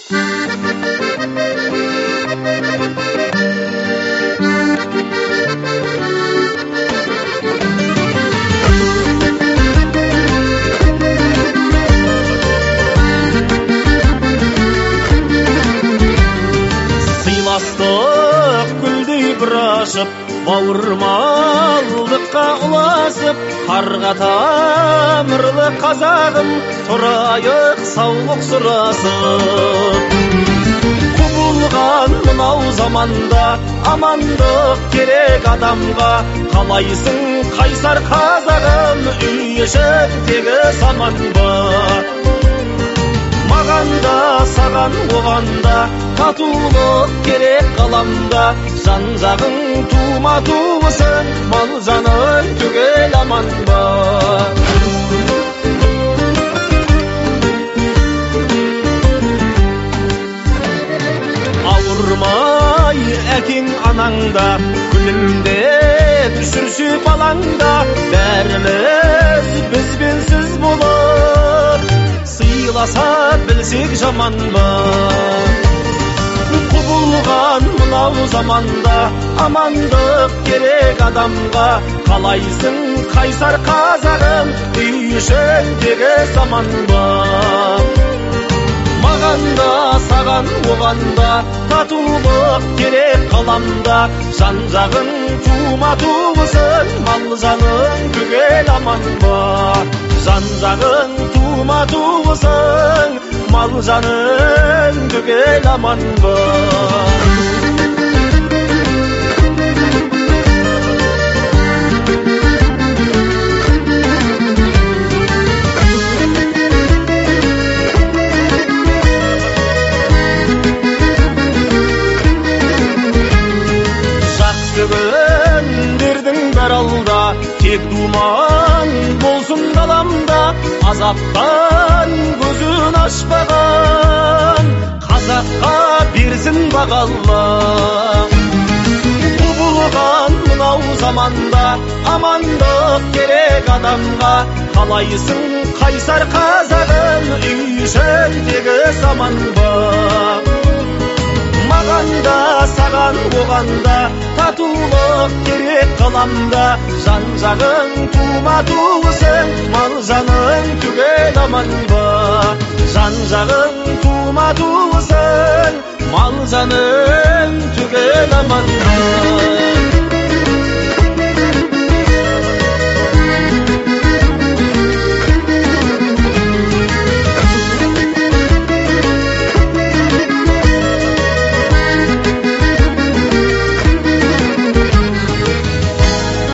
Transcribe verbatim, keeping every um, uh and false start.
Сыйластық гүлдей бір ашып, бауырмалдыққа ұласып, қарға тамырлы қазағым, тұрайық саулық сұрасып. Құбылған мынау заманда, амандық керек адамға, қалайсың қайсар қазағым, үй ішің тегіс аман ба? Мағанда, саған, оғанда, татулық керек қаламда, жан-жағың тума-туысың, мал жаның түгел аман ба? Ауырмай әкең анаңда, күлімдеп жүрші балаңда, бәріміз бізбен сіз болып, сыйласа білсек жаман ба? Құбылған мынау заманда, амандық керек адамға, қалайсың қайсар қазағым, үй ішің тегіс аман ба? Мағанда, саған, оғанда, татулық керек қаламда, жан-жағың тума-туысың, мал жаның түгел аман ба? Жан-жағың тума-туысың, мал жаның түгел аман ба? Күндердің бар алда, тек думан болсын даламда, азаптан көзін ашпаған қазаққа берсін бағалла. Құбылған мынау заманда, амандық керек адамға, қалайсың қайсар қазағым, үй ішің тегіс аман ба? Мағанда, саған, оғанда, татулық керек қаламда, жан-жағың тума-туысың, мал жаның түгел аман ба? Жан-жағың тума-туысың, мал жаның түгел аман ба?